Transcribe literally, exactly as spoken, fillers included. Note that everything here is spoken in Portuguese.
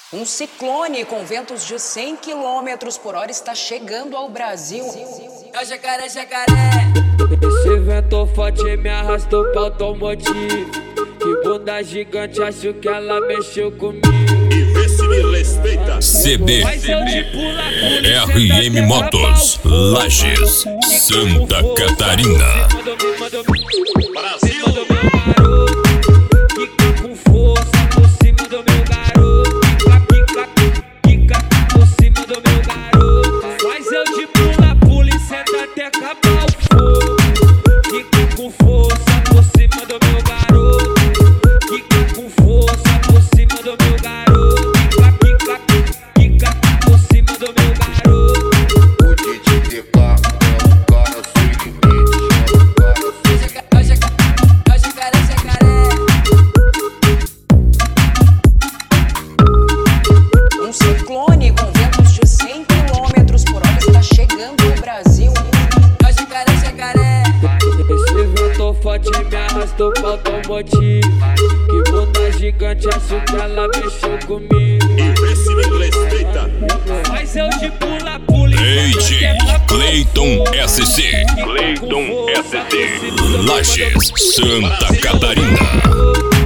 Um ciclone com ventos de cem quilômetros por hora está chegando ao Brasil. É o jacaré, jacaré. Esse vento forte me arrastou pra automotivo. Que bunda gigante, acho que ela mexeu comigo. E vê se me respeita. C D R M Motos Lages, Santa Catarina. Brasil. Fica com força por cima do meu garoto. Fica, fica, fica por cima do meu garoto. Faz eu de pula, pula e senta até acabar o fogo. Fica com força por cima do meu garoto. Fica com força por cima do meu garoto. Fica, fica, fica por cima do meu garoto. O D J D K é um cara sem limite. É o jacaré, jacaré. Um ciclone com ventos de cem quilômetros por hora está chegando ao Brasil. É o jacaré, jacaré. Esse vento forte me arrastou pra automotivo. Que bunda gigante, acho que ela mexeu comigo. E vê se me respeita. Mas eu de pula, pula e D J Cleiton S C, Cleiton S C, Lages, Santa Catarina.